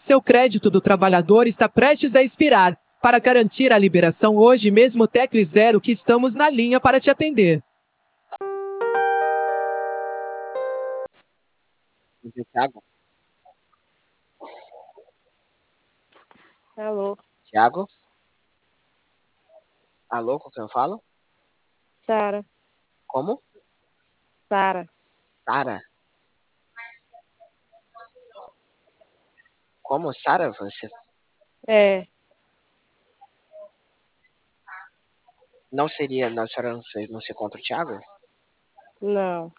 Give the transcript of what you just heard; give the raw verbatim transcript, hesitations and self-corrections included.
Seu crédito do trabalhador está prestes a expirar. Para garantir a liberação hoje mesmo, tecle zero que estamos na linha para te atender. Thiago? Alô? Thiago? Alô, com quem eu falo? Sara. Como? Sara. Sara? Como, Sara? Você É, não seria, não, a senhora não se, não se encontra o Thiago? não.